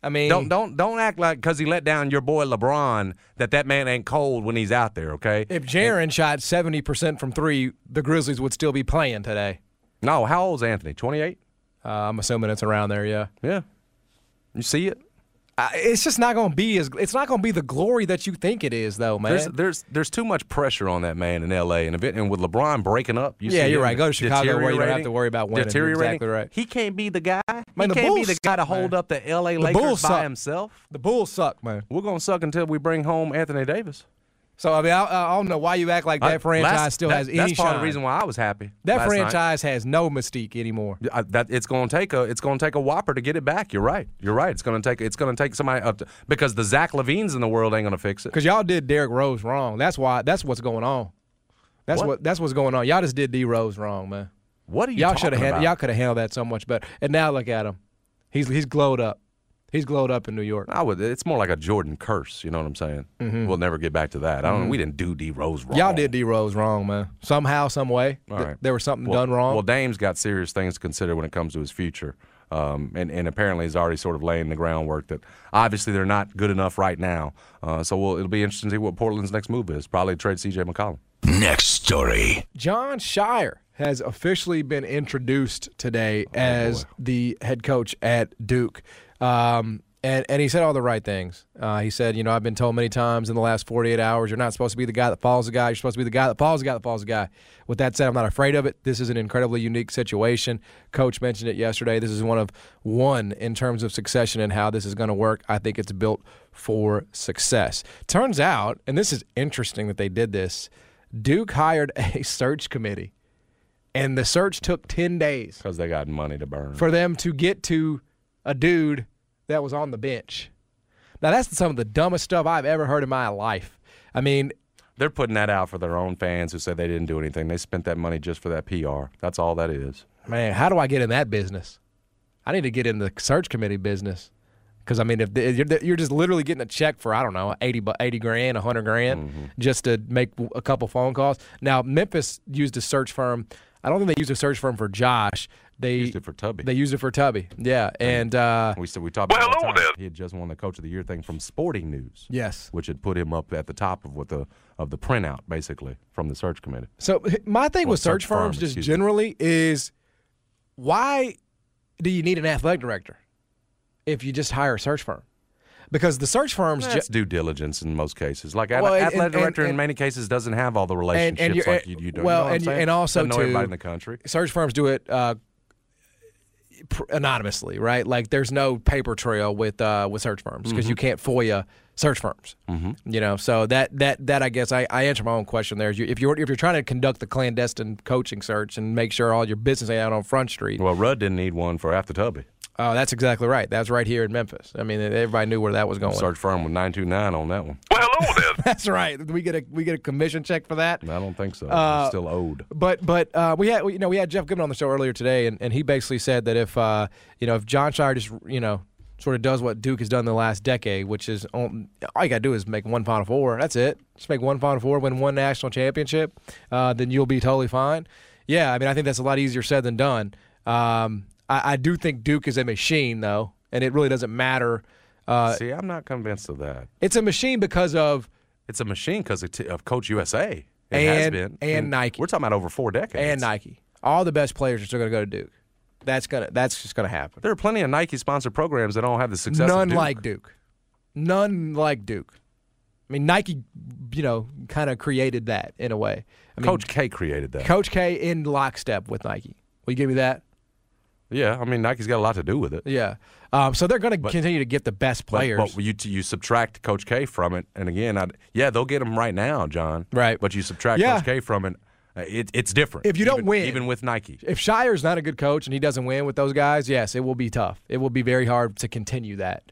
I mean, don't act like because he let down your boy LeBron that man ain't cold when he's out there. Okay. If Jaren shot 70% from three, the Grizzlies would still be playing today. No, how old's Anthony? 28. I'm assuming it's around there. Yeah. Yeah. You see it? It's just not going to be it's not going to be the glory that you think it is, though, man. There's too much pressure on that man in L.A. and with LeBron breaking up. You're right. Go to Chicago where you don't have to worry about winning. You're exactly right. He can't be the guy. Man, he can't be the guy to hold up the L.A. Lakers by himself. The Bulls suck, man. We're gonna suck until we bring home Anthony Davis. So, I mean, I don't know why you act like that franchise still has any shine. That's part of the reason why I was happy. That franchise has no mystique anymore. It's going to take a whopper to get it back. You're right. It's going to take somebody up because the Zach LaVines in the world ain't going to fix it. Because y'all did Derrick Rose wrong. That's what's going on. That's what's going on. Y'all just did D Rose wrong, man. What are you talking about? Y'all could have handled that so much better. And now look at him. He's glowed up. He's glowed up in New York. It's more like a Jordan curse. You know what I'm saying? Mm-hmm. We'll never get back to that. I don't know. We didn't do D Rose wrong. Y'all did D Rose wrong, man. Somehow, some way, there was something done wrong. Well, Dame's got serious things to consider when it comes to his future, and apparently he's already sort of laying the groundwork that obviously they're not good enough right now. So it'll be interesting to see what Portland's next move is. Probably trade C.J. McCollum. Next story. Jon Scheyer has officially been introduced today as the head coach at Duke. And he said all the right things. He said, I've been told many times in the last 48 hours, you're not supposed to be the guy that follows the guy. You're supposed to be the guy that follows the guy that follows the guy. With that said, I'm not afraid of it. This is an incredibly unique situation. Coach mentioned it yesterday. This is one in terms of succession and how this is going to work. I think it's built for success. Turns out, and this is interesting that they did this, Duke hired a search committee, and the search took 10 days. Because they got money to burn. For them to get to a dude that was on the bench. Now, that's some of the dumbest stuff I've ever heard in my life. I mean, they're putting that out for their own fans who said they didn't do anything. They spent that money just for that PR. That's all that is. Man, how do I get in that business? I need to get in the search committee business. Because, I mean, if you're just literally getting a check for, I don't know, 80 grand, 100 grand, just to make a couple phone calls. Now, Memphis used a search firm. I don't think they used a search firm for Josh. They used it for Tubby. They used it for Tubby. Yeah, and we talked about it. He had just won the Coach of the Year thing from Sporting News. Yes, which had put him up at the top of the printout, basically, from the search committee. So my thing with search firms, just generally, is why do you need an athletic director if you just hire a search firm? Because the search firms that's due diligence in most cases. Like athletic director in many cases doesn't have all the relationships like you do. Well, you know and also know everybody in the country. Search firms do it anonymously, right? Like there's no paper trail with search firms because you can't FOIA search firms. Mm-hmm. So that I guess I answer my own question there. If you're trying to conduct the clandestine coaching search and make sure all your business ain't out on Front Street. Well, Rudd didn't need one for after Tubby. Oh, that's exactly right. That's right here in Memphis. I mean, everybody knew where that was going. Search firm with 929 on that one. Well, hello then. That's right. Did we get a commission check for that? I don't think so. It's still owed. But we had Jeff Goodman on the show earlier today, and he basically said that if Jon Scheyer just sort of does what Duke has done in the last decade, which is all you got to do is make one Final Four. That's it. Just make one Final Four, win one national championship, then you'll be totally fine. Yeah, I mean, I think that's a lot easier said than done. I do think Duke is a machine, though, and it really doesn't matter. See, I'm not convinced of that. It's a machine because of – It's a machine because of Coach USA. It has been. And Nike. We're talking about over 4 decades. And Nike. All the best players are still going to go to Duke. That's just going to happen. There are plenty of Nike-sponsored programs that don't have the success None of Duke. like Duke. None like Duke. I mean, Nike, kind of created that in a way. Coach K created that. Coach K in lockstep with Nike. Will you give me that? Yeah, I mean, Nike's got a lot to do with it. Yeah. So they're going to continue to get the best players. But you subtract Coach K from it, and again, they'll get them right now, John. Right. But you subtract Coach K from it, it's different. If you don't win. Even with Nike. If Shirer's not a good coach and he doesn't win with those guys, yes, it will be tough. It will be very hard to continue that.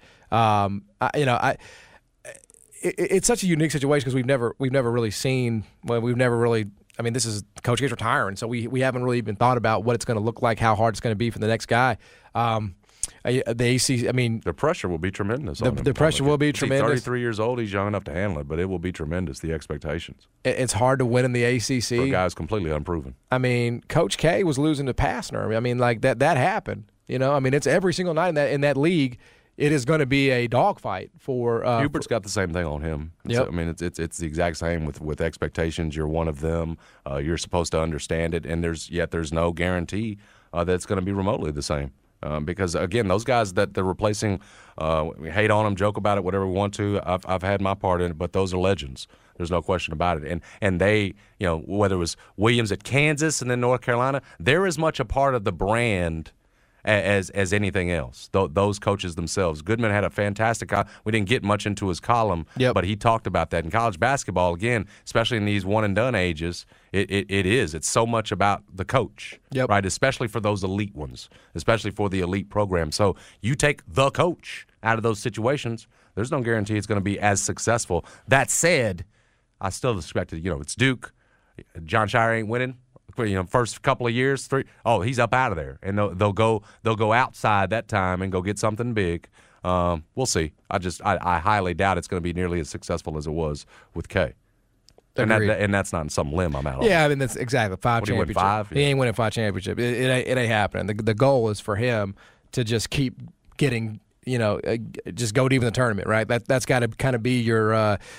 It's such a unique situation because we've never really seen – I mean, this is Coach K's retiring, so we haven't really even thought about what it's going to look like, how hard it's going to be for the next guy. The ACC, I mean, the pressure will be tremendous. The pressure will be tremendous. He's 33 years old. He's young enough to handle it, but it will be tremendous. The expectations. It's hard to win in the ACC. For a guy who's completely unproven. I mean, Coach K was losing to Pastner. I mean, like that happened. I mean, it's every single night in that league. it is going to be a dogfight for Hubert's got the same thing on him. Yep. I mean, it's the exact same with expectations. You're one of them. You're supposed to understand it, and there's no guarantee that it's going to be remotely the same. Because again, those guys that they're replacing, we hate on them, joke about it, whatever we want to. I've had my part in it, but those are legends. There's no question about it. And they, whether it was Williams at Kansas and then North Carolina, they're as much a part of the brand as anything else. Those coaches themselves. Goodman had a fantastic. We didn't get much into his column, but he talked about that in college basketball. Again, especially in these one and done ages, it's so much about the coach, right? Especially for those elite ones, especially for the elite program. So you take the coach out of those situations, there's no guarantee it's going to be as successful. That said, I still expect it. It's Duke. Jon Scheyer ain't winning. First couple of years, he's up out of there, and they'll go outside that time and go get something big. We'll see. I highly doubt it's going to be nearly as successful as it was with K. And that's not some limb I'm out on. Yeah, I mean that's exactly 5 championships. 5? He ain't winning 5 championships. It ain't happening. The goal is for him to just keep getting. Just go deep in the tournament, right? That's got to kind of be your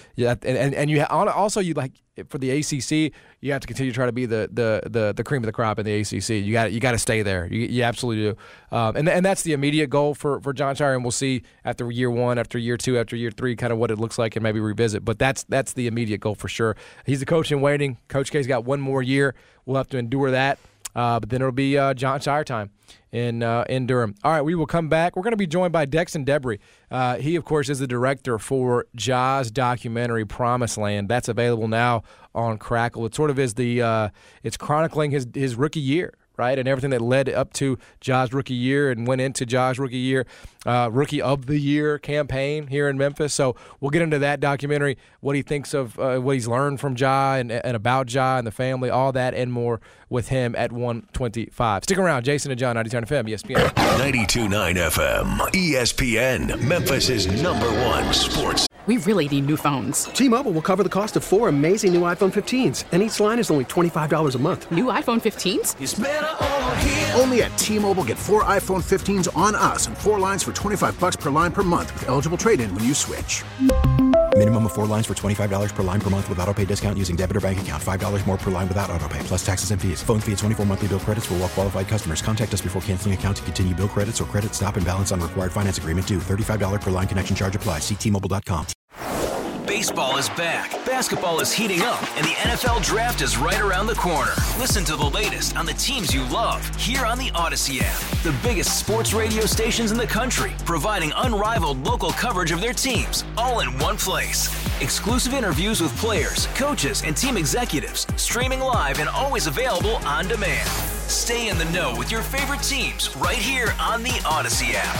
and you also you like for the ACC, you have to continue to try to be the cream of the crop in the ACC. You got to stay there. You absolutely do. And that's the immediate goal for Jon Scheyer, and we'll see after year 1, after year 2, after year 3, kind of what it looks like, and maybe revisit. But that's the immediate goal for sure. He's the coach in waiting. Coach K's got one more year. We'll have to endure that. But then it'll be Jon Scheyer time in Durham. All right, we will come back. We're going to be joined by Dexton Debris. He, of course, is the director for Ja's documentary Promised Land. That's available now on Crackle. It sort of is it's chronicling his rookie year, right, and everything that led up to Ja's rookie year and went into Ja's rookie year, Rookie of the Year campaign here in Memphis. So we'll get into that documentary, what he thinks of what he's learned from Ja and about Ja and the family, all that and more with him at 1:25. Stick around. Jason and John, 92.9 FM, ESPN. 92.9 FM, ESPN, Memphis' #1 sports. We really need new phones. T-Mobile will cover the cost of 4 amazing new iPhone 15s, and each line is only $25 a month. New iPhone 15s? It's better over here. Only at T-Mobile, get 4 iPhone 15s on us and 4 lines for $25 per line per month with eligible trade-in when you switch. Minimum of 4 lines for $25 per line per month with autopay discount using debit or bank account. $5 more per line without autopay, plus taxes and fees. Phone fee at 24 monthly bill credits for well-qualified customers. Contact us before canceling account to continue bill credits or credit stop and balance on required finance agreement due. $35 per line connection charge applies. See T-Mobile.com. Baseball is back, basketball is heating up, and the NFL Draft is right around the corner. Listen to the latest on the teams you love here on the Odyssey app. The biggest sports radio stations in the country, providing unrivaled local coverage of their teams, all in one place. Exclusive interviews with players, coaches, and team executives, streaming live and always available on demand. Stay in the know with your favorite teams right here on the Odyssey app.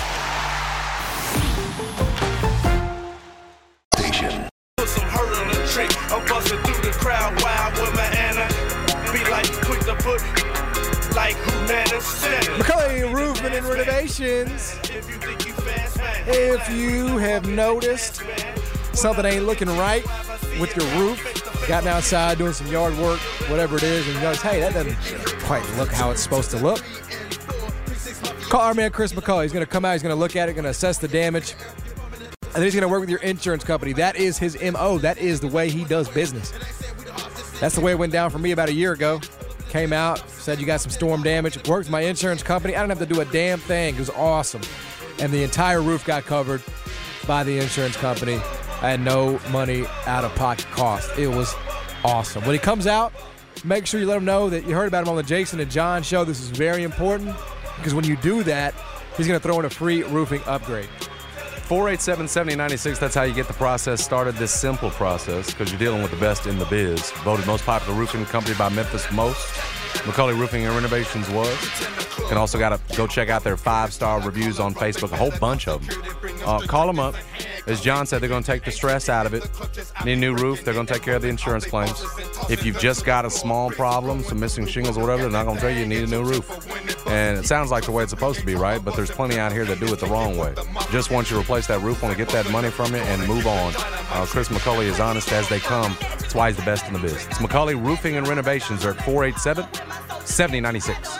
Put some hurt on the trick. I'm busting through the crowd wild with my Anna. Be like quick to put like who man is center. McCully Roofing and Renovations. If you have noticed something ain't looking right with your roof, gotten outside doing some yard work, whatever it is, and you notice, hey, that doesn't quite look how it's supposed to look. Call our man Chris McCully. He's going to come out, he's going to look at it, going to assess the damage. And then he's going to work with your insurance company. That is his MO. That is the way he does business. That's the way it went down for me about a year ago. Came out, said you got some storm damage. Worked with my insurance company. I didn't have to do a damn thing. It was awesome. And the entire roof got covered by the insurance company. I had no money out of pocket cost. It was awesome. When he comes out, make sure you let him know that you heard about him on the Jason and John show. This is very important because when you do that, he's going to throw in a free roofing upgrade. 487-7096, that's how you get the process started, this simple process, because you're dealing with the best in the biz. Voted most popular roofing company by Memphis Most. McCully Roofing and Renovations was. You can also go check out their 5-star reviews on Facebook, a whole bunch of them. Call them up. As John said, they're going to take the stress out of it. Need a new roof, they're going to take care of the insurance claims. If you've just got a small problem, some missing shingles or whatever, they're not going to tell you need a new roof. And it sounds like the way it's supposed to be, right? But there's plenty out here that do it the wrong way. Just want you to replace that roof, want to get that money from you, and move on. Chris McCully is honest as they come. That's why he's the best in the biz. It's McCully Roofing and Renovations. They're at 487-7096.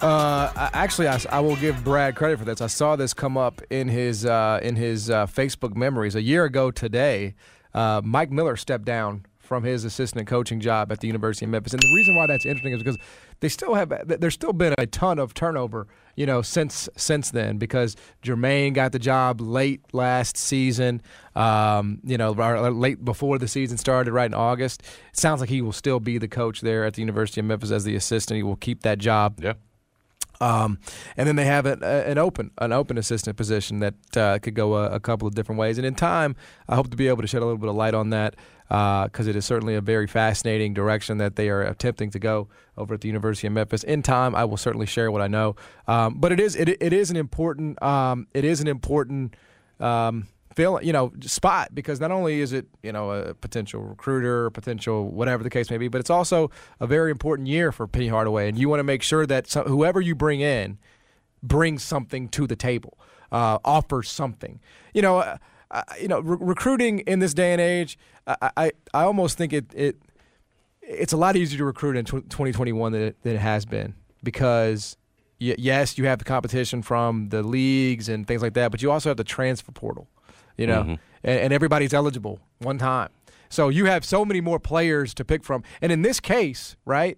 Actually, I will give Brad credit for this. I saw this come up in his Facebook memories. A year ago today, Mike Miller stepped down from his assistant coaching job at the University of Memphis. And the reason why that's interesting is because there's still been a ton of turnover, since then, because Jermaine got the job late last season, or late before the season started, right in August. It sounds like he will still be the coach there at the University of Memphis as the assistant. He will keep that job. Yeah. And then they have an open assistant position that could go a couple of different ways. And in time, I hope to be able to shed a little bit of light on that because it is certainly a very fascinating direction that they are attempting to go over at the University of Memphis. In time, I will certainly share what I know. But it is an important spot, because not only is it a potential recruiter, potential whatever the case may be, but it's also a very important year for Penny Hardaway, and you want to make sure that whoever you bring in brings something to the table, offers something. Recruiting in this day and age, I almost think it's a lot easier to recruit in 2021 than it has been, because yes, you have the competition from the leagues and things like that, but you also have the transfer portal. And everybody's eligible one time. So you have so many more players to pick from. And in this case, right,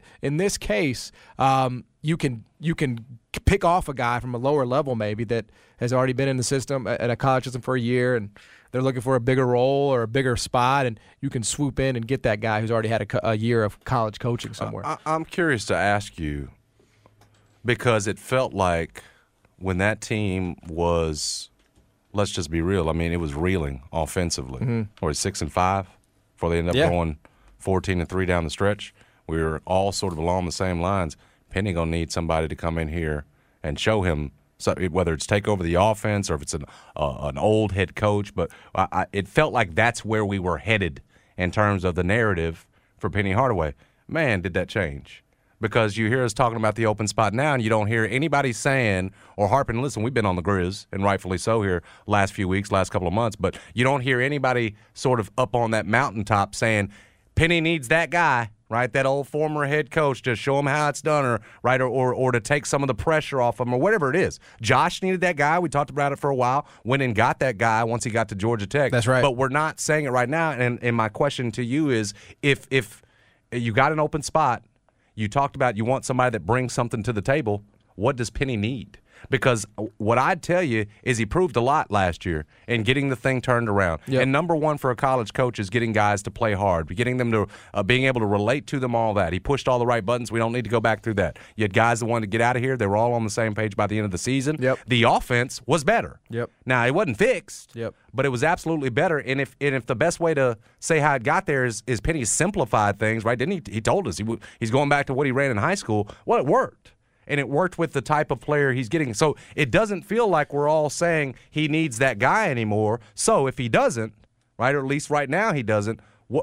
you can pick off a guy from a lower level maybe that has already been in the system, at a college system for a year, and they're looking for a bigger role or a bigger spot, and you can swoop in and get that guy who's already had a year of college coaching somewhere. I'm curious to ask you, because it felt like when that team was – let's just be real. I mean, it was reeling offensively. Mm-hmm. Or 6-5 before they ended up going 14-3 down the stretch. We were all sort of along the same lines. Penny gonna need somebody to come in here and show him, whether it's take over the offense or if it's an old head coach. But it felt like that's where we were headed in terms of the narrative for Penny Hardaway. Man, did that change. Because you hear us talking about the open spot now, and you don't hear anybody saying or harping. Listen, we've been on the Grizz, and rightfully so here last few weeks, last couple of months, but you don't hear anybody sort of up on that mountaintop saying Penny needs that guy, right? That old former head coach to show him how it's done, or to take some of the pressure off him, or whatever it is. Josh needed that guy. We talked about it for a while. Went and got that guy once he got to Georgia Tech. That's right. But we're not saying it right now. And my question to you is, if you got an open spot, you talked about you want somebody that brings something to the table. What does Penny need? Because what I'd tell you is he proved a lot last year in getting the thing turned around. Yep. And number one for a college coach is getting guys to play hard, getting them to being able to relate to them, all that. He pushed all the right buttons. We don't need to go back through that. You had guys that wanted to get out of here. They were all on the same page by the end of the season. Yep. The offense was better. Yep. Now, it wasn't fixed, Yep. but it was absolutely better. And if the best way to say how it got there is Penny simplified things, right? Didn't he told us he's going back to what he ran in high school. Well, it worked. And it worked with the type of player he's getting. So it doesn't feel like we're all saying he needs that guy anymore. So if he doesn't, right, or at least right now he doesn't,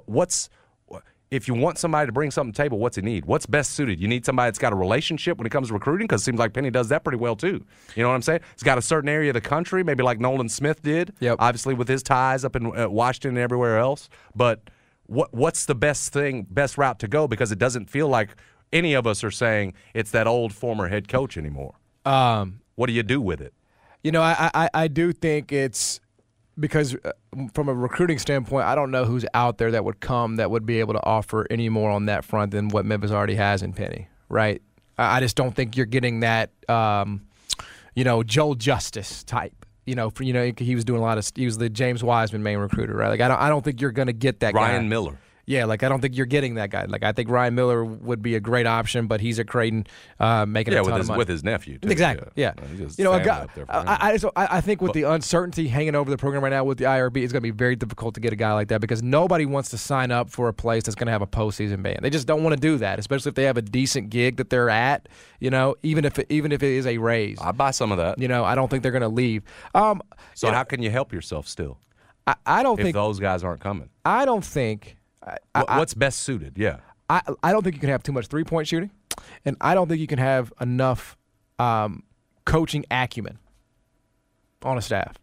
if you want somebody to bring something to the table, what's he need? What's best suited? You need somebody that's got a relationship when it comes to recruiting, because it seems like Penny does that pretty well too. You know what I'm saying? He's got a certain area of the country, maybe like Nolan Smith did, Yep. obviously with his ties up in Washington and everywhere else. But what's the best route to go? Because it doesn't feel like any of us are saying it's that old former head coach anymore. What do you do with it? I do think it's because from a recruiting standpoint, I don't know who's out there that would be able to offer any more on that front than what Memphis already has in Penny, right? I just don't think you're getting that, Joel Justice type. He was doing he was the James Wiseman main recruiter, right? Like I don't think you're going to get that guy. Ryan Miller. Yeah, I don't think you're getting that guy. I think Ryan Miller would be a great option, but he's at Creighton making a ton of money. with his nephew, too. Exactly, yeah. A guy. I think with the uncertainty hanging over the program right now with the IRB, it's going to be very difficult to get a guy like that, because nobody wants to sign up for a place that's going to have a postseason ban. They just don't want to do that, especially if they have a decent gig that they're at. Even if it is a raise. I'd buy some of that. I don't think they're going to leave. So how can you help yourself still? I don't think if those guys aren't coming. I don't think. What's best suited? Yeah. I don't think you can have too much three-point shooting, and I don't think you can have enough coaching acumen on a staff.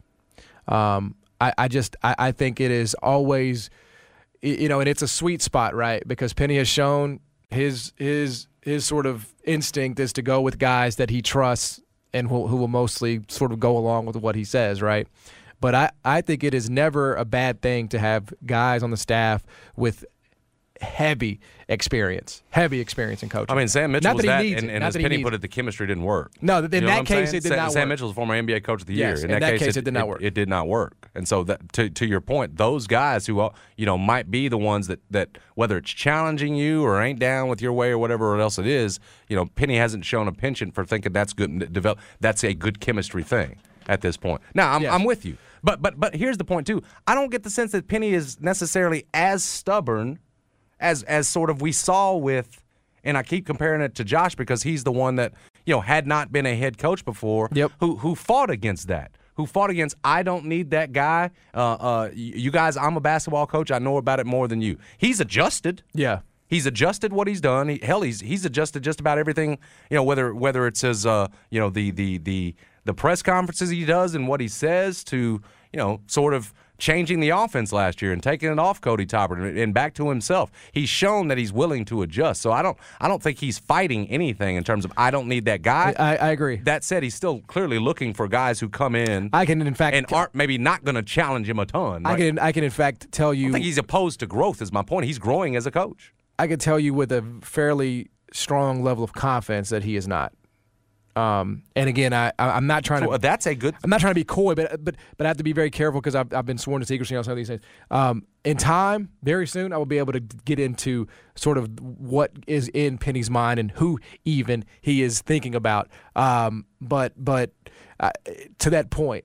I think it is always, and it's a sweet spot, right? Because Penny has shown his sort of instinct is to go with guys that he trusts and who will mostly sort of go along with what he says, right? But I think it is never a bad thing to have guys on the staff with heavy experience in coaching. I mean, Sam Mitchell was that, and as Penny put it, it, the chemistry didn't work. No, in that case, it did not work. Sam Mitchell's former NBA Coach of the Year. Yes, in that case, it did not work. It did not work. And so, to your point, those guys who might be the ones that whether it's challenging you or ain't down with your way or whatever else it is, Penny hasn't shown a penchant for thinking that's good. That's a good chemistry thing at this point. Now, I'm with you, but here's the point too. I don't get the sense that Penny is necessarily as stubborn as sort of we saw with, and I keep comparing it to Josh because he's the one that, had not been a head coach before, who fought against that, I don't need that guy. You guys, I'm a basketball coach. I know about it more than you. He's adjusted. Yeah. He's adjusted what he's done. He's adjusted just about everything, whether it's his, the press conferences he does and what he says to, sort of changing the offense last year and taking it off Cody Topper and back to himself. He's shown that he's willing to adjust. So I don't think he's fighting anything in terms of I don't need that guy. I agree. That said, he's still clearly looking for guys who come in and aren't maybe not going to challenge him a ton. Right? I can in fact tell you. I think he's opposed to growth is my point. He's growing as a coach. I can tell you with a fairly strong level of confidence that he is not. And again, I'm not trying to. That's a good. I'm not trying to be coy, but I have to be very careful because I've been sworn to secrecy on some of these things. In time, very soon, I will be able to get into sort of what is in Penny's mind and who even he is thinking about. But to that point.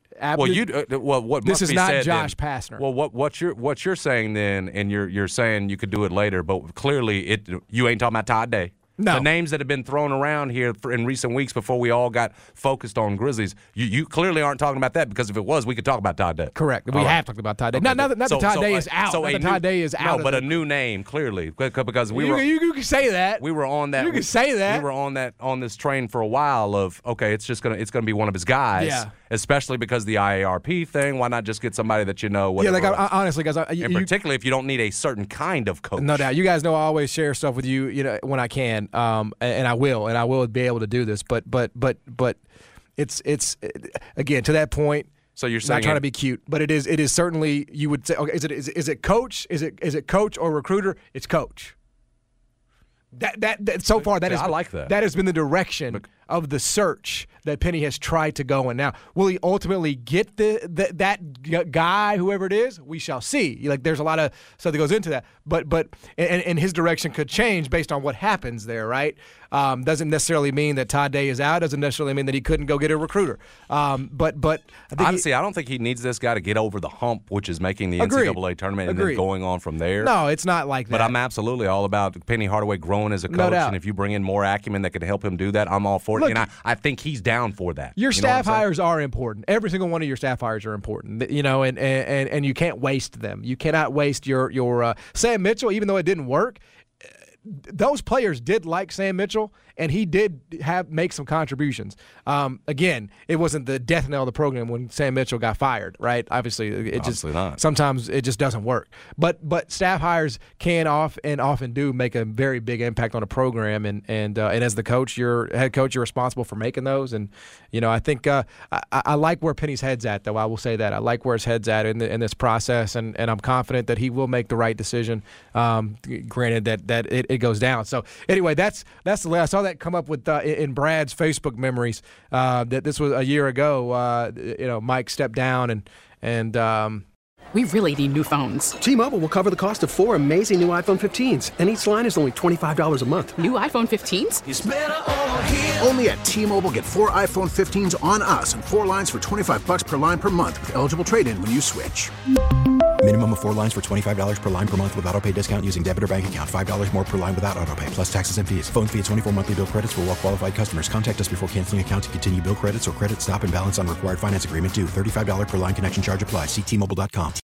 This is not Josh Pastner. Well, what you're saying then, and you're saying you could do it later, but clearly you ain't talking about Todd Day. No. The names that have been thrown around here in recent weeks before we all got focused on Grizzlies, you clearly aren't talking about that because if it was, we could talk about Todd Day. Correct. We have talked about Todd Day. Okay. Not that Todd Day is out. Todd Day is out. No, but a new name clearly because you can say that. We were on that. You can say that. We were on this train for a while of it's gonna be one of his guys. Yeah. Especially because of the IARP thing. Why not just get somebody that you know? Whatever. Yeah, like honestly, guys, and particularly if you don't need a certain kind of coach. No doubt. You guys know I always share stuff with you, when I can, and I will be able to do this. But it's again to that point. So you're saying not trying to be cute, but it is certainly you would say. Okay, is it coach? Is it coach or recruiter? It's coach. That so far that is I like that. That has been the direction of the search that Penny has tried to go in. Now, will he ultimately get that guy, whoever it is? We shall see. Like, there's a lot of stuff that goes into that, but his direction could change based on what happens there, right? Doesn't necessarily mean that Todd Day is out. Doesn't necessarily mean that he couldn't go get a recruiter. But I think honestly, I don't think he needs this guy to get over the hump, which is making the NCAA tournament and then going on from there. No, it's not like that. But I'm absolutely all about Penny Hardaway growing as a coach, and if you bring in more acumen that could help him do that, I'm all for it. Look, and I think he's down for that. Your staff hires are important. Every single one of your staff hires are important. And you can't waste them. You cannot waste your Sam Mitchell, even though it didn't work. Those players did like Sam Mitchell, and he did make some contributions. Again, it wasn't the death knell of the program when Sam Mitchell got fired, right? Obviously not. Sometimes it just doesn't work. But staff hires can often do make a very big impact on a program, and as the coach, your head coach, you're responsible for making those. And I think I like where Penny's head's at, though. I will say that I like where his head's at in this process, and I'm confident that he will make the right decision. Granted that it goes down. So anyway, that's the way I saw that come up with in Brad's Facebook memories. That this was a year ago. Mike stepped down and. We really need new phones. T-Mobile will cover the cost of 4 amazing new iPhone 15s, and each line is only $25 a month. New iPhone 15s? It's better over here. Only at T-Mobile, get 4 iPhone 15s on us and 4 lines for $25 per line per month with eligible trade-in when you switch. Minimum of 4 lines for $25 per line per month with autopay discount using debit or bank account. $5 more per line without autopay, plus taxes and fees. Phone fee at 24 monthly bill credits for well-qualified customers. Contact us before canceling account to continue bill credits or credit stop and balance on required finance agreement due. $35 per line connection charge applies. See T-Mobile.com.